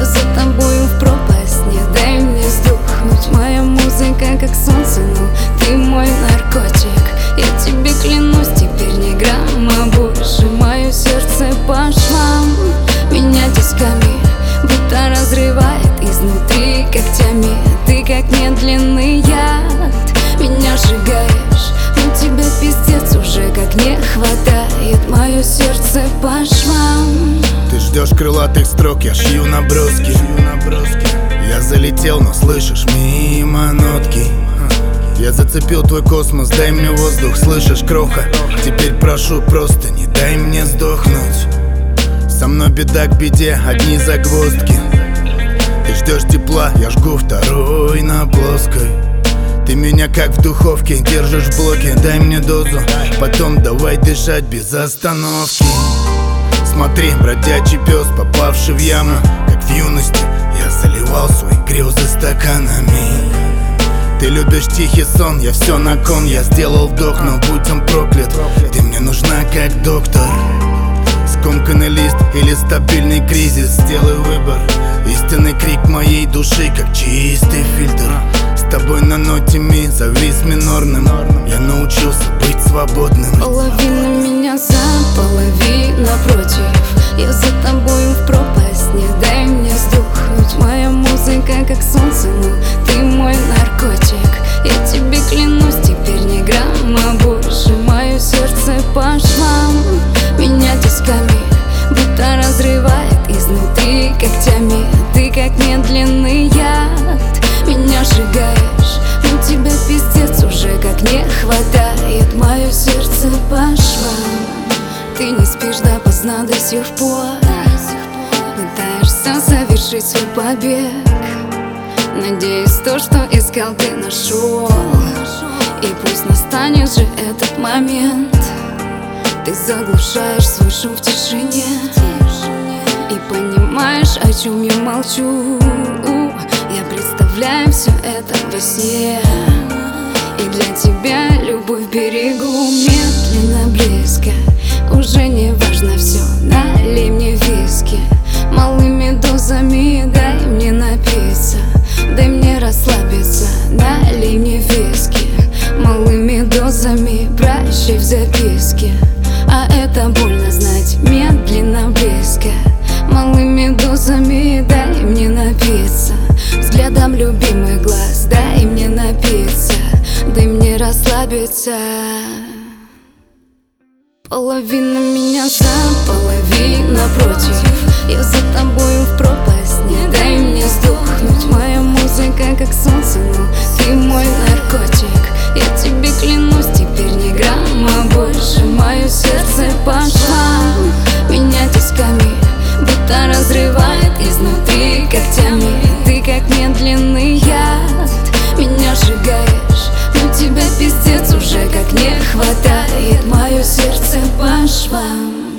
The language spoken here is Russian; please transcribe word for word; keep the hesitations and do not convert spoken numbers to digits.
Я за тобою в пропасть, не дай мне сдохнуть. Моя музыка как солнце, но ты мой наркотик. Я тебе клянусь, теперь ни грамма больше. Мое сердце по швам, меня тисками будто разрывает изнутри когтями. Ты как медленный яд, меня сжигаешь, но тебя пиздец уже как не хватает. Мое сердце по швам. Ты ждешь крылатых строк, я шью наброски. Я залетел, но слышишь мимо нотки. Я зацепил твой космос, дай мне воздух, слышишь, кроха? Теперь прошу, просто не дай мне сдохнуть. Со мной беда к беде, одни загвоздки. Ты ждешь тепла, я жгу второй на плоской. Ты меня как в духовке держишь в блоке, дай мне дозу, потом давай дышать без остановки. Смотри, бродячий пес, попавший в яму, как в юности я заливал свои грезы стаканами. Ты любишь тихий сон, я все на кон, я сделал вдох, но будь он проклят. Ты мне нужна как доктор. Скомканный лист или стабильный кризис, сделай выбор. Истинный крик моей души, как чистый фильтр. С тобой на ноте ми, завис минорным. Я научился быть свободным. Половина меня за, половина против. Я за тобою в пропасть, не дай мне сдохнуть. Моя музыка как солнце, но ты мой наркотик. Я тебе клянусь, теперь ни грамма больше. Мое сердце по швам, меня тисками будто разрывает изнутри когтями. Ты как медленный яд, меня сжигаешь, но тебя пиздец уже как не хватает. Мое сердце по швам. Ты не спишь допоздна до сих пор, пытаешься завершить свой побег. Надеюсь, то, что искал, ты нашел. И пусть настанет же этот момент. Ты заглушаешь свой шум в тишине и понимаешь, о чем я молчу. Я представляю все это во сне, и для тебя любовь берегу. Медленно, близко, уже не важно все. Налей мне виски малыми дозами, дай мне напиться, дай мне расслабиться. Налей мне виски малыми дозами, прощай в записке. А это больно знать, медленно, близко, малыми дозами, дай мне напиться. Взглядом любимый глаз, дай мне напиться, дай мне расслабиться. Половина меня за, половина против. Я за тобою в пропасть, не дай мне сдохнуть. Моя музыка как солнце, но ты мой наркотик. Я тебе клянусь, теперь ни грамма больше. Мое сердце по швам, меня тисками будто разрывает изнутри когтями. Ты как медленный яд, меня сжигаешь, но тебя пиздец уже как не хватает. Мое сердце по швам.